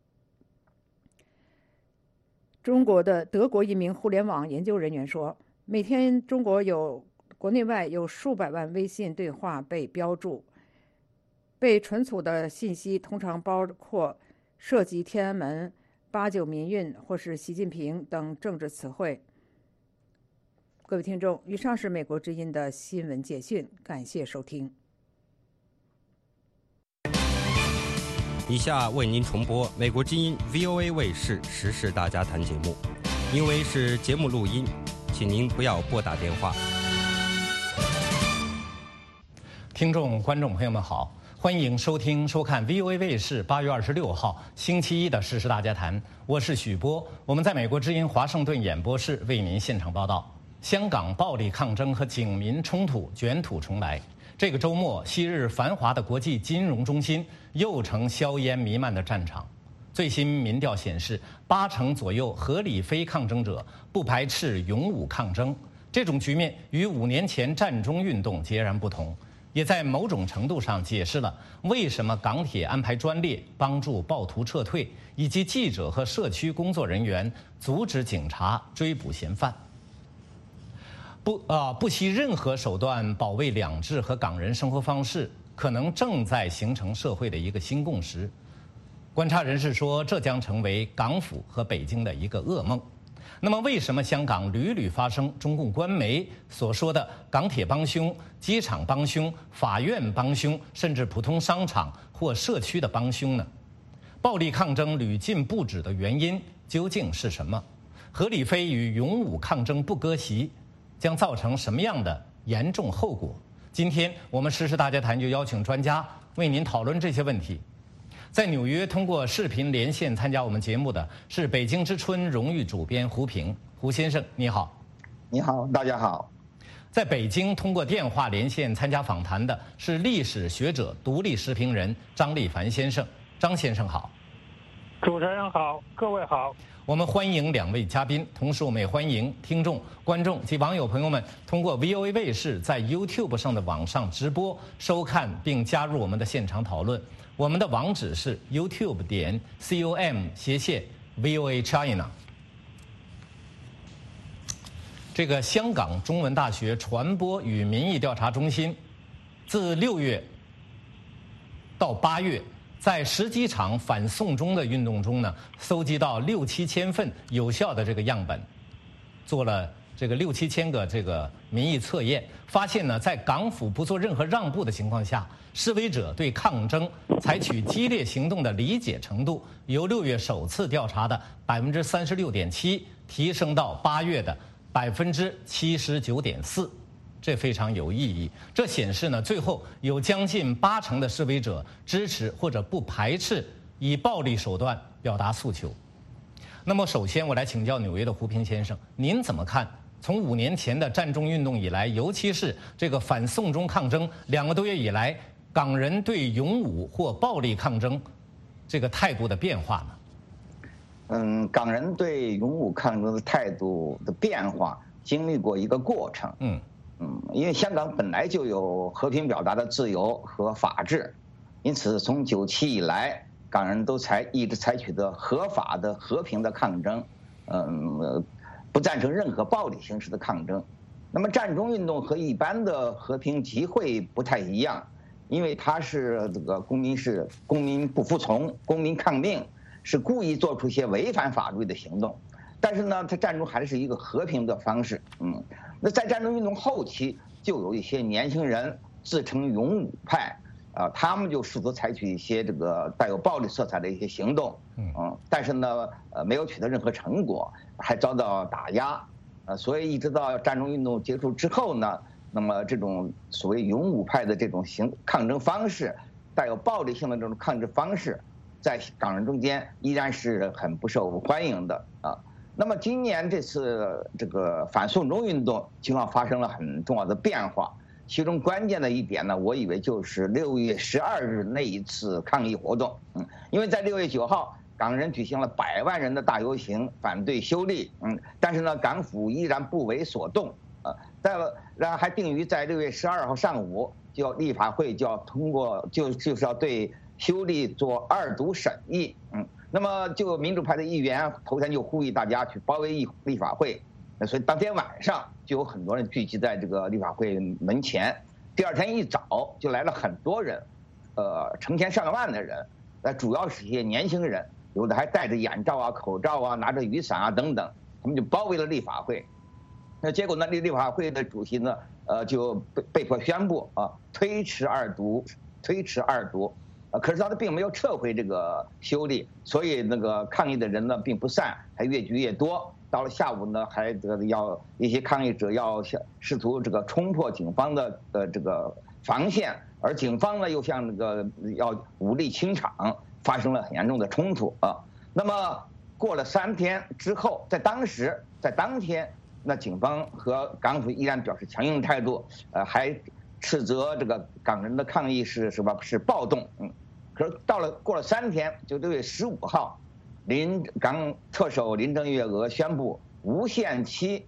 [SPEAKER 3] 德国一名互联网研究人员说，每天中国国内外有数百万微信对话被标注，被存储的信息通常包括涉及天安门、89民运或是习近平等政治词汇。各位听众，以上是美国之音的新闻简讯，感谢收听。
[SPEAKER 2] 以下为您重播美国之音 VOA 卫视时事大家谈节目，因为是节目录音，请您不要拨打电话。
[SPEAKER 12] 听众、观众朋友们好，欢迎收听、收看 VOA 卫视8月26号星期一的《时事大家谈》，我是许波，我们在美国之音华盛顿演播室为您现场报道。香港暴力抗争和警民冲突卷土重来，这个周末，昔日繁华的国际金融中心又成硝烟弥漫的战场。最新民调显示，80%左右合理非抗争者不排斥勇武抗争。这种局面与5年前战中运动截然不同，也在某种程度上解释了为什么港铁安排专列帮助暴徒撤退，以及记者和社区工作人员阻止警察追捕嫌犯。不惜任何手段保卫两制和港人生活方式，可能正在形成社会的一个新共识。观察人士说，这将成为港府和北京的一个噩梦。那么，为什么香港屡屡发生中共官媒所说的港铁帮凶、机场帮凶、法院帮凶，甚至普通商场或社区的帮凶呢？暴力抗争屡禁不止的原因究竟是什么？合理非与勇武抗争不割席，将造成什么样的严重后果？今天我们时事大家谈就邀请专家为您讨论这些问题。在纽约通过视频连线参加我们节目的是北京之春荣誉主编胡平。胡先生你好。
[SPEAKER 13] 你好，大家好。
[SPEAKER 12] 在北京通过电话连线参加访谈的是历史学者、独立时评人张立凡先生。张先生好。
[SPEAKER 14] 主持人好，各位好。
[SPEAKER 12] 我们欢迎2位嘉宾，同时我们也欢迎听众、观众及网友朋友们通过 VOA 卫视在 YouTube 上的网上直播收看并加入我们的现场讨论。我们的网址是 youtube.com/VOA China。这个香港中文大学传播与民意调查中心自6月到8月，在10几场反送中的运动中呢，搜集到6、7千份有效的这个样本，做了这个6、7千个这个民意测验，发现呢，在港府不做任何让步的情况下，示威者对抗争采取激烈行动的理解程度，由6月首次调查的36.7%提升到8月的79.4%，这非常有意义。这显示呢，最后有将近80%的示威者支持或者不排斥以暴力手段表达诉求。那么，首先我来请教纽约的胡平先生，您怎么看？从5年前的战中运动以来，尤其是这个反送中抗争2个多月以来，港人对勇武或暴力抗争这个态度的变化
[SPEAKER 13] 呢？港人对勇武抗争的态度的变化经历过一个过程。因为香港本来就有和平表达的自由和法治，因此从97以来，港人都一直采取的合法的和平的抗争，不赞成任何暴力形式的抗争。那么战中运动和一般的和平集会不太一样，因为它是这个公民不服从、公民抗命，是故意做出一些违反法律的行动。但是呢，它战中还是一个和平的方式。那在战中运动后期，就有一些年轻人自称勇武派，他们就试图采取一些这个带有暴力色彩的一些行动，但是呢，没有取得任何成果，还遭到打压，所以一直到战中运动结束之后呢，那么这种所谓勇武派的这种抗争方式，带有暴力性的这种抗争方式，在港人中间依然是很不受欢迎的啊。那么今年这次这个反送中运动情况发生了很重要的变化，其中关键的一点呢，我以为就是6月12日那一次抗议活动。因为在6月9号，港人举行了100万人的大游行，反对修例。但是呢，港府依然不为所动。然后还定于在6月12号上午，立法会就要通过，就是要对修例做2读审议。那么就民主派的议员头天就呼吁大家去包围立法会，所以当天晚上就有很多人聚集在这个立法会门前。第二天一早就来了很多人，成千上万的人，主要是一些年轻人，有的还戴着眼罩啊、口罩啊、拿着雨伞啊等等，他们就包围了立法会。那结果呢，立法会的主席呢，就被迫宣布推迟二读。可是他并没有撤回这个修例，所以那个抗议的人呢并不散，还越聚越多。到了下午呢，还要一些抗议者要试图这个冲破警方的这个防线，而警方呢又向这个要武力清场，发生了很严重的冲突啊。那么过了3天之后，在当天，那警方和港府依然表示强硬态度，还斥责这个港人的抗议是暴动，可是过了3天，就6月15号，港特首林郑月娥宣布无限期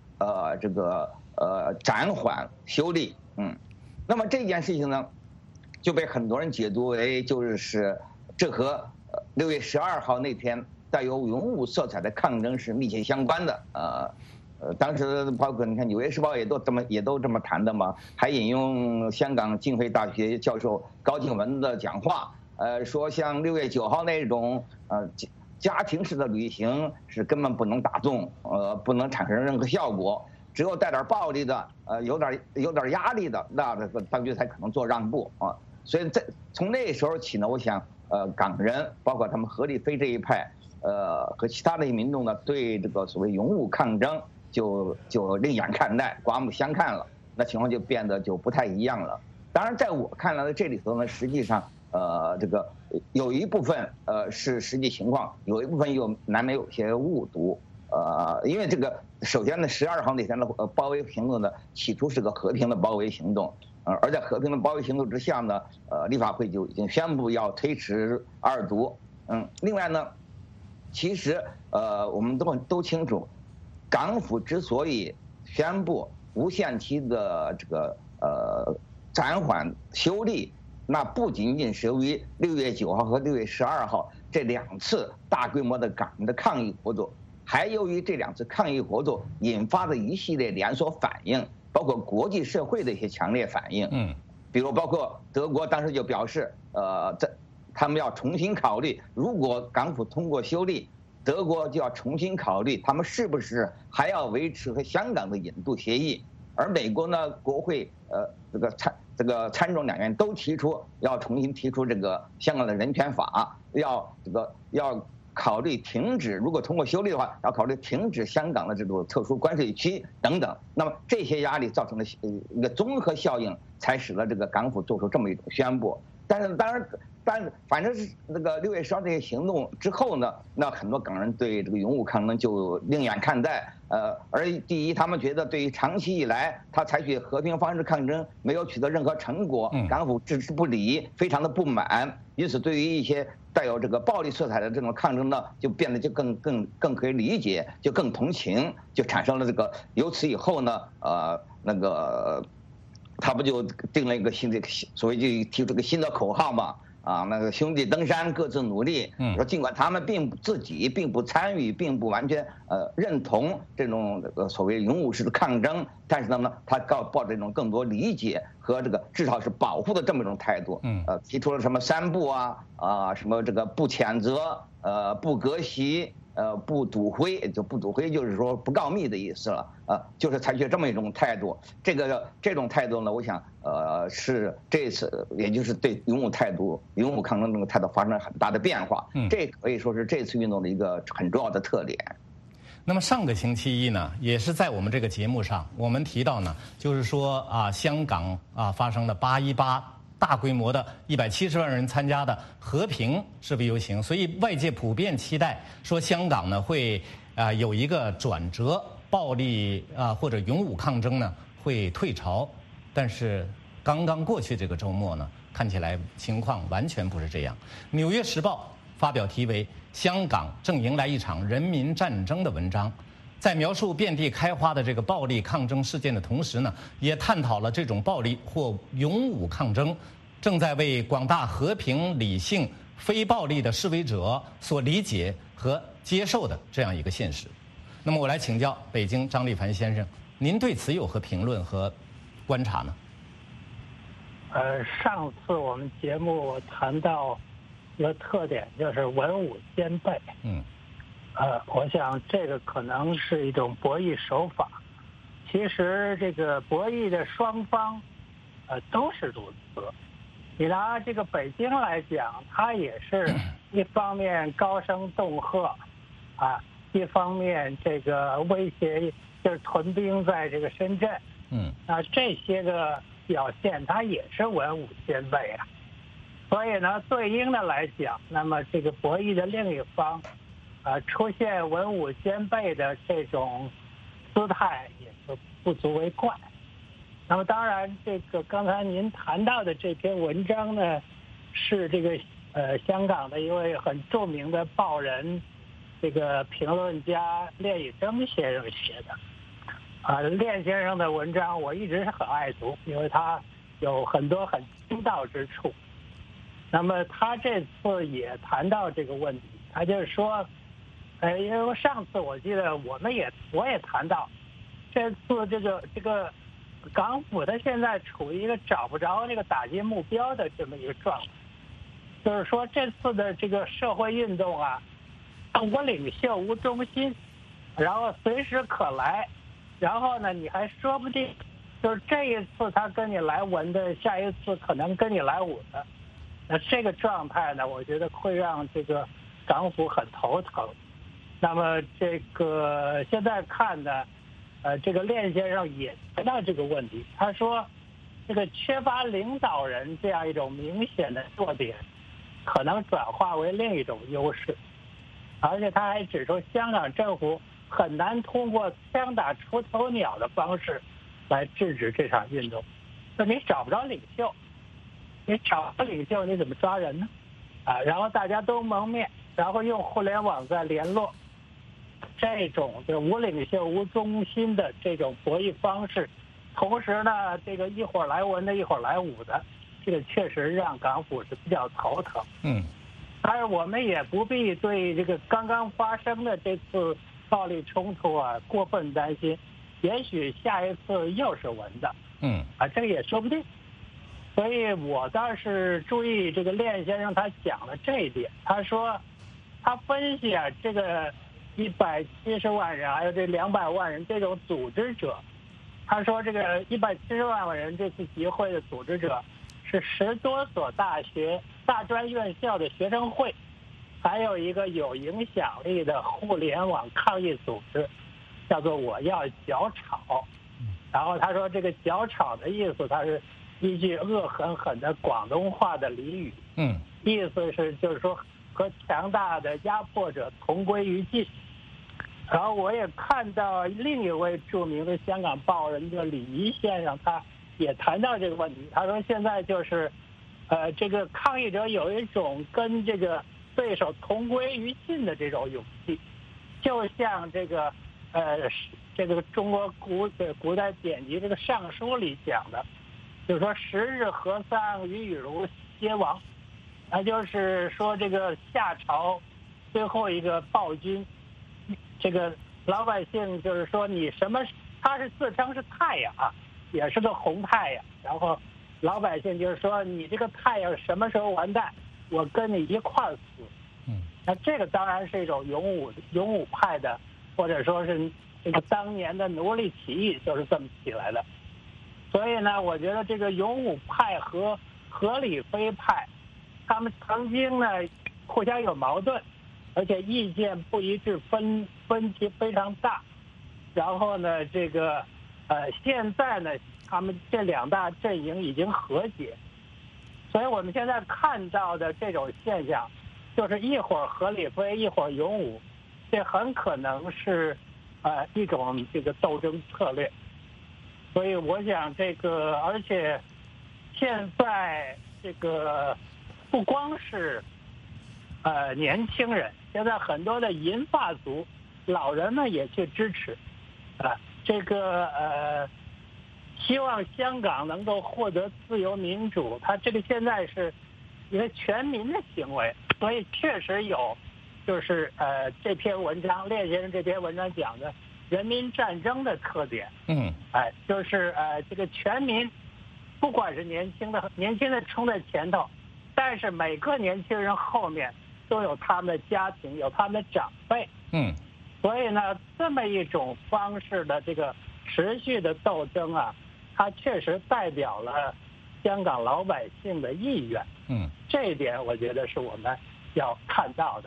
[SPEAKER 13] 暂缓修例，那么这件事情呢，就被很多人解读为就是这和6月12号那天带有勇武色彩的抗争是密切相关的。当时包括你看《纽约时报》也都这么谈的嘛，还引用香港浸会大学教授高静文的讲话，说像6月9号那种家庭式的旅行是根本不能打动，不能产生任何效果。只有带点暴力的，有点压力的，那当局才可能做让步啊。所以从那时候起呢，我想，港人包括他们合理非这一派，和其他的民众呢，对这个所谓勇武抗争就另眼看待，刮目相看了，那情况就变得就不太一样了。当然，在我看来的这里头呢，实际上，这个有一部分是实际情况，有一部分又难免有些误读。因为这个，首先呢，12号那天的包围行动呢，起初是个和平的包围行动，而在和平的包围行动之下呢，立法会就已经宣布要推迟2读。另外呢，其实我们都清楚，港府之所以宣布无限期的这个暂缓修例，那不仅仅是由于6月9号和6月12号这2次大规模的港人的抗议活动。还由于这2次抗议活动引发的一系列连锁反应，包括国际社会的一些强烈反应，比如包括德国当时就表示，他们要重新考虑，如果港府通过修例，德国就要重新考虑他们是不是还要维持和香港的引渡协议，而美国呢，国会这个参众两院都提出要重新提出这个香港的人权法，要考虑停止，如果通过修例的话，要考虑停止香港的这种特殊关税区等等。那么这些压力造成的一个综合效应，才使得这个港府做出这么一种宣布。但是反正是那个6月12这些行动之后呢，那很多港人对这个勇武抗争就另眼看待。而第一，他们觉得对于长期以来他采取和平方式抗争没有取得任何成果，港府置之不理，非常的不满。因此，对于一些带有这个暴力色彩的这种抗争呢，就变得就更可以理解，就更同情，就产生了这个。由此以后呢，他不就定了一个新的所谓就提出个新的口号嘛？那个兄弟登山各自努力。说尽管他们自己并不参与，并不完全认同这种所谓勇武式的抗争，但是呢，他抱着这种更多理解和这个至少是保护的这么一种态度。提出了什么3不什么这个不谴责，不割席。不赌灰，就不赌灰，就是说不告密的意思了，就是采取这么一种态度。这种态度呢，我想，是这次，也就是对勇武抗争这个态度发生了很大的变化。这可以说是这次运动的一个很重要的特点。
[SPEAKER 12] 那么上个星期一呢，也是在我们这个节目上，我们提到呢，就是说香港发生了818。大规模的170万人参加的和平示威游行，所以外界普遍期待说香港呢会有一个转折，暴力或者勇武抗争呢会退潮。但是刚刚过去这个周末呢，看起来情况完全不是这样。《纽约时报》发表题为《香港正迎来一场人民战争》的文章，在描述遍地开花的这个暴力抗争事件的同时呢，也探讨了这种暴力或勇武抗争正在为广大和平、理性、非暴力的示威者所理解和接受的这样一个现实。那么我来请教北京张立凡先生，您对此有何评论和观察呢？
[SPEAKER 14] 上次我们节目谈到一个特点，就是文武兼备。我想这个可能是一种博弈手法。其实这个博弈的双方，都是如此。你拿这个北京来讲，它也是一方面高声恫吓，一方面这个威胁就是屯兵在这个深圳。这些个表现，它也是文武兼备啊。所以呢，对应的来讲，那么这个博弈的另一方，出现文武兼备的这种姿态也是不足为怪。那么当然，这个刚才您谈到的这篇文章呢，是这个香港的一位很著名的报人，这个评论家练乙铮先生写的。练先生的文章我一直是很爱读，因为他有很多很精到之处。那么他这次也谈到这个问题，他就是说，因为上次我记得我也谈到，这次这个港府它现在处于一个找不着这个打击目标的这么一个状态，就是说这次的这个社会运动啊，无领袖无中心，然后随时可来，然后呢你还说不定就是这一次他跟你来文的，下一次可能跟你来武的。那这个状态呢，我觉得会让这个港府很头疼。那么这个现在看呢，这个练先生也谈到这个问题，他说这个缺乏领导人这样一种明显的弱点，可能转化为另一种优势。而且他还指出，香港政府很难通过枪打出头鸟的方式来制止这场运动。那你找不着领袖，你找不着领袖，你怎么抓人呢？然后大家都蒙面，然后用互联网在联络，这种就无领袖无中心的这种博弈方式，同时呢，这个一会儿来文的，一会儿来武的，这个确实让港府是比较头疼。但是我们也不必对这个刚刚发生的这次暴力冲突过分担心，也许下一次又是文的。这个也说不定。所以我倒是注意这个练先生他讲了这一点，他说他分析这个170万人还有这200万人这种组织者，他说这个170万人这次集会的组织者是10多所大学大专院校的学生会，还有一个有影响力的互联网抗议组织，叫做我要脚吵。然后他说这个脚吵的意思，他是一句恶狠狠的广东话的俚语，意思是就是说和强大的压迫者同归于尽。然后我也看到另一位著名的香港报人的李仪先生，他也谈到这个问题。他说现在就是这个抗议者有一种跟这个对手同归于尽的这种勇气，就像这个中国古代典籍这个尚书里讲的，就是说10日河桑与雨如皆亡，那就是说这个夏朝最后一个暴君，这个老百姓就是说你什么，他是自称是太阳也是个红太阳，然后老百姓就是说你这个太阳什么时候完蛋，我跟你一块儿死。那这个当然是一种勇武派的，或者说是这个当年的奴隶起义就是这么起来的。所以呢，我觉得这个勇武派和合理非派，他们曾经呢互相有矛盾，而且意见不一致，分歧非常大。然后呢，这个现在呢，他们这两大阵营已经和解，所以我们现在看到的这种现象，就是一会儿合理非，一会儿勇武，这很可能是一种这个斗争策略。所以我想这个，而且现在这个不光是年轻人，现在很多的银发族老人们也去支持这个希望香港能够获得自由民主，他这个现在是一个全民的行为，所以确实有就是这篇文章练先生这篇文章讲的人民战争的特点。就是这个全民不管是年轻的冲在前头，但是每个年轻人后面都有他们的家庭，有他们的长辈。所以呢，这么一种方式的这个持续的斗争它确实代表了香港老百姓的意愿。这一点我觉得是我们要看到的。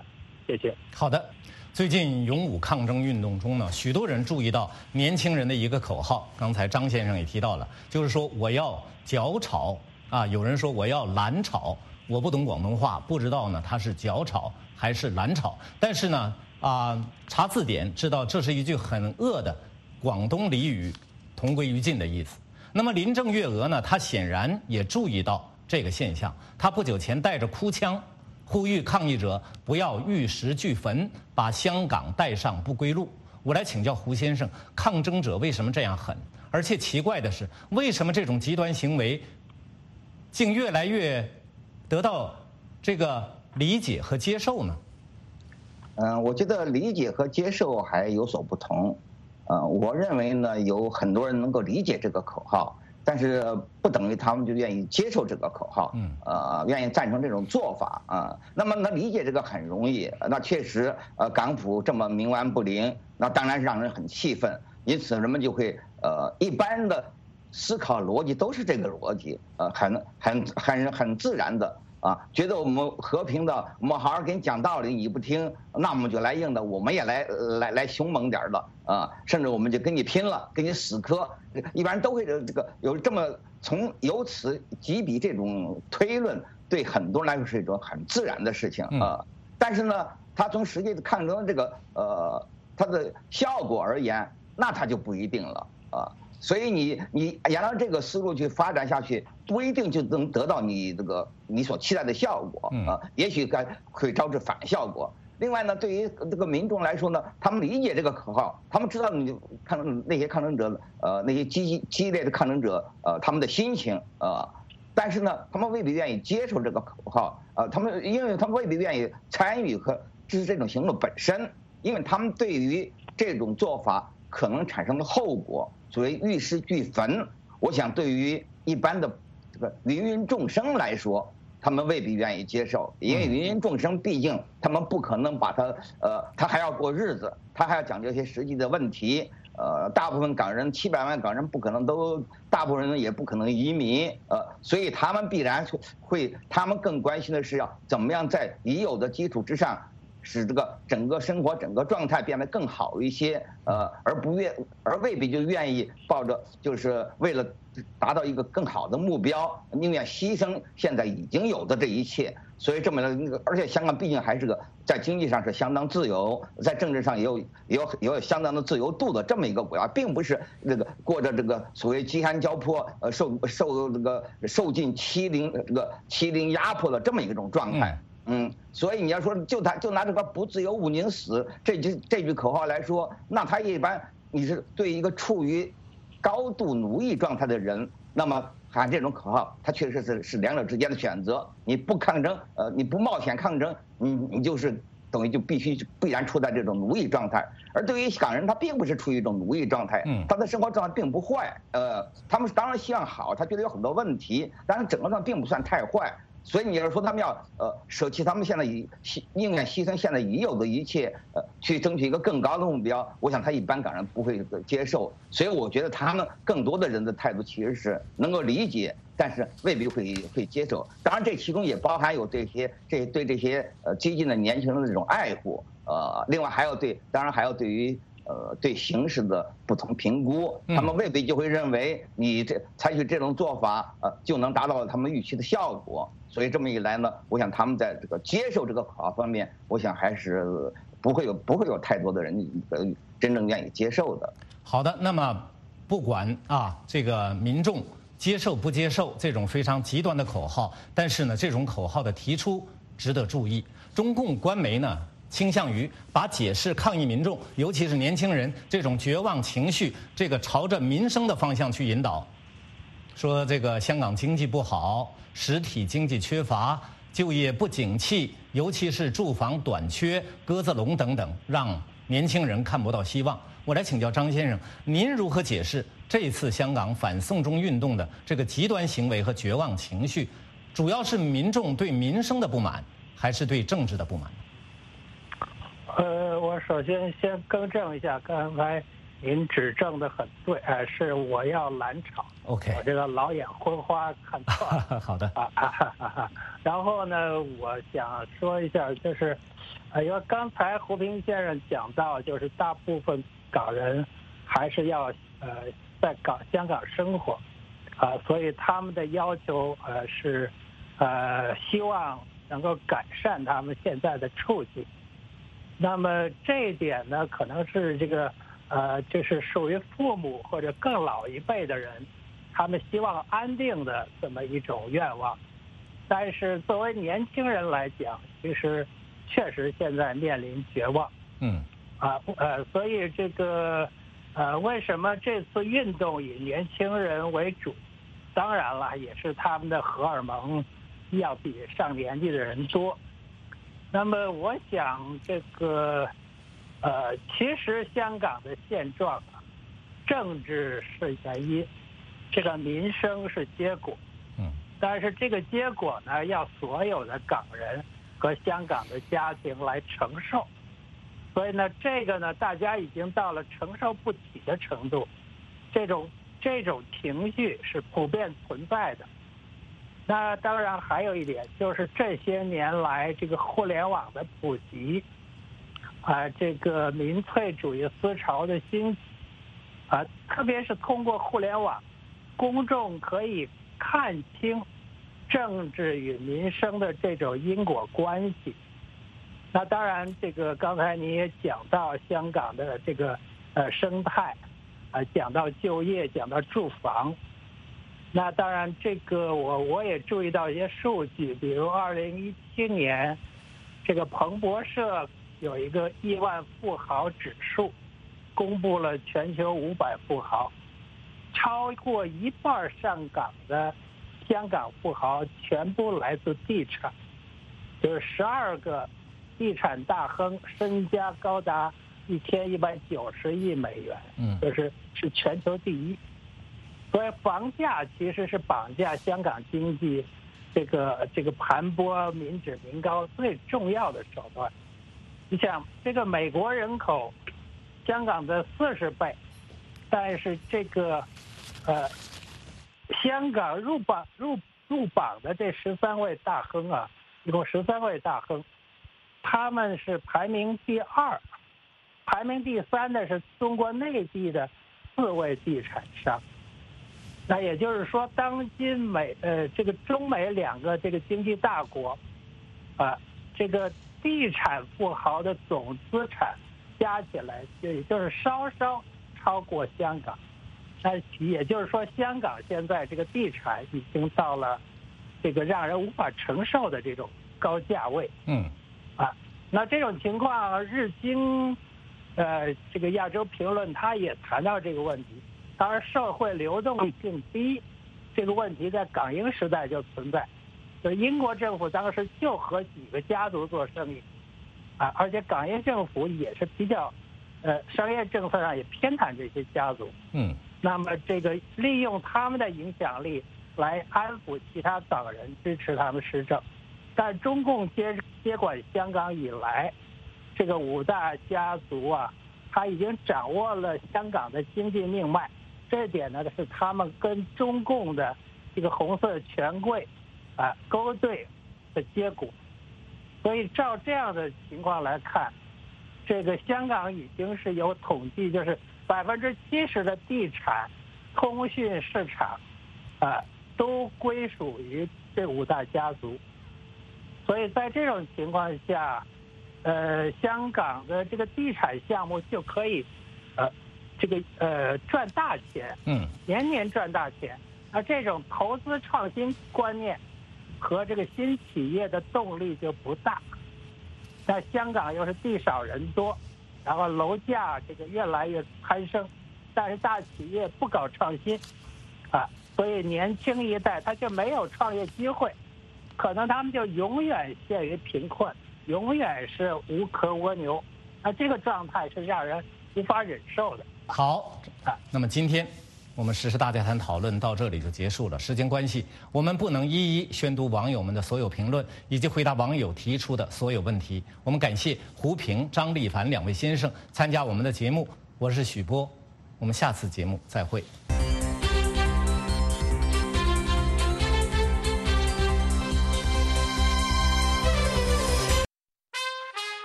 [SPEAKER 14] 谢谢。
[SPEAKER 12] 好的。最近勇武抗争运动中呢，许多人注意到年轻人的一个口号，刚才张先生也提到了，就是说我要脚炒啊，有人说我要蓝炒，我不懂广东话，不知道呢它是脚炒还是蓝炒，但是呢查字典知道这是一句很恶的广东俚语，同归于尽的意思。那么林郑月娥呢，她显然也注意到这个现象，她不久前带着哭腔，呼吁抗议者不要玉石俱焚，把香港带上不归路。我来请教胡先生，抗争者为什么这样狠？而且奇怪的是，为什么这种极端行为竟越来越得到这个理解和接受呢？
[SPEAKER 13] 我觉得理解和接受还有所不同。我认为呢，有很多人能够理解这个口号，但是不等于他们就愿意接受这个口号，愿意赞成这种做法啊。那么呢，理解这个很容易，那确实，港府这么冥顽不灵，那当然是让人很气愤。因此，人们就会一般的思考逻辑都是这个逻辑，很自然的啊，觉得我们和平的，我们好好给你讲道理，你不听，那我们就来硬的，我们也来凶猛点的啊，甚至我们就跟你拼了，跟你死磕，一般人都会这个有这么由此几笔这种推论，对很多人来说是一种很自然的事情啊。但是呢，它从实际的抗争这个它的效果而言，那它就不一定了啊。所以你沿着这个思路去发展下去，不一定就能得到你所期待的效果啊，也许会招致反效果。另外呢，对于这个民众来说呢，他们理解这个口号，他们知道那些抗争者那些激烈的抗争者他们的心情但是呢，他们未必愿意接受这个口号因为他们未必愿意参与和支持这种行动本身，因为他们对于这种做法可能产生的后果，所谓玉石俱焚，我想对于一般的这个芸芸众生来说，他们未必愿意接受，因为芸芸众生毕竟他们不可能把他还要过日子，他还要讲究一些实际的问题。大部分港人700万港人不可能大部分人也不可能移民，所以他们必然他们更关心的是要怎么样在已有的基础之上，使这个整个生活整个状态变得更好一些，而未必就愿意抱着就是为了达到一个更好的目标，宁愿牺牲现在已经有的这一切。所以而且香港毕竟还是个在经济上是相当自由，在政治上也有相当的自由度的这么一个国家，并不是过着这个所谓饥寒交迫，受尽欺凌压迫的这么一种状态。所以你要说就拿这个不自由勿宁死这句口号来说，那他一般你是对一个处于高度奴役状态的人，那么喊这种口号，它确实是两者之间的选择。你不抗争，你不冒险抗争，你就是等于就必然处在这种奴役状态。而对于港人，他并不是处于一种奴役状态，他的生活状态并不坏。他们当然希望好，他觉得有很多问题，但是整个上并不算太坏。所以你要说他们要舍弃他们现在宁愿牺牲现在已有的一切，去争取一个更高的目标，我想他一般港人不会接受。所以我觉得他们更多的人的态度其实是能够理解，但是未必会接受。当然这其中也包含有对这些激进的年轻人的这种爱护，另外当然还有对于对形势的不同评估，他们未必就会认为你采取这种做法就能达到他们预期的效果。所以这么一来呢，我想他们在这个接受这个口号方面，我想还是不会有太多的人真正愿意接受的。
[SPEAKER 12] 好的，那么不管这个民众接受不接受这种非常极端的口号，但是呢，这种口号的提出值得注意。中共官媒呢倾向于把解释抗议民众，尤其是年轻人这种绝望情绪，这个朝着民生的方向去引导，说这个香港经济不好，实体经济缺乏，就业不景气，尤其是住房短缺、鸽子笼等等，让年轻人看不到希望。我来请教张先生，您如何解释这次香港反送中运动的这个极端行为和绝望情绪？主要是民众对民生的不满，还是对政治的不满？
[SPEAKER 14] 我首先更正一下，刚才您指正的很对，是我要蓝炒。
[SPEAKER 12] OK，
[SPEAKER 14] 我这个老眼昏花看错了。
[SPEAKER 12] 好的。
[SPEAKER 14] 然后呢，我想说一下，就是， 因为刚才胡平先生讲到，就是大部分港人还是要在香港生活，所以他们的要求是希望能够改善他们现在的处境。那么这一点呢，可能是就是属于父母或者更老一辈的人，他们希望安定的这么一种愿望。但是作为年轻人来讲，其实确实现在面临绝望。所以为什么这次运动以年轻人为主？当然了，也是他们的荷尔蒙要比上年纪的人多。那么我想其实香港的现状政治是原因，民生是结果。但是这个结果呢，要所有的港人和香港的家庭来承受。所以呢，大家已经到了承受不起的程度，这种情绪是普遍存在的。那当然还有一点，就是这些年来互联网的普及，民粹主义思潮的兴起，特别是通过互联网，公众可以看清政治与民生的这种因果关系。那当然，刚才你也讲到香港的生态，讲到就业，讲到住房。那当然，我也注意到一些数据，比如2017年，彭博社有一个亿万富豪指数，公布了全球500富豪，超过一半上港的香港富豪全部来自地产，就是12个地产大亨身家高达1190亿美元，是全球第一。所以房价其实是绑架香港经济盘剥民脂民膏最重要的手段。你想，美国人口香港的40倍，但是香港入榜的这13位大亨一共13位大亨，他们是排名第2，排名第3的是中国内地的4位地产商。那也就是说，当今中美2个经济大国，地产富豪的总资产加起来，也就是稍稍超过香港。那也就是说，香港现在地产已经到了让人无法承受的这种高价位。那这种情况，日经亚洲评论他也谈到这个问题。当然，社会流动性低这个问题在港英时代就存在，就是英国政府当时就和几个家族做生意，而且港英政府也是比较，商业政策上也偏袒这些家族。那么利用他们的影响力来安抚其他港人，支持他们施政。但中共接管香港以来，5大家族他已经掌握了香港的经济命脉。这一点呢，是他们跟中共的红色权贵勾兑的结果。所以照这样的情况来看，香港已经是有统计，就是70%的地产、通讯市场都归属于这5大家族。所以在这种情况下，香港的地产项目就可以赚大钱，年年赚大钱。那这种投资创新观念和新企业的动力就不大。那香港又是地少人多，然后楼价越来越攀升，但是大企业不搞创新，所以年轻一代他就没有创业机会，可能他们就永远陷于贫困，永远是无壳蜗牛。那这个状态是让人无法忍受的。
[SPEAKER 12] 好，那么今天我们时事大家谈讨论到这里就结束了。时间关系，我们不能一一宣读网友们的所有评论以及回答网友提出的所有问题。我们感谢胡平、张立凡2位先生参加我们的节目。我是许波，我们下次节目再会。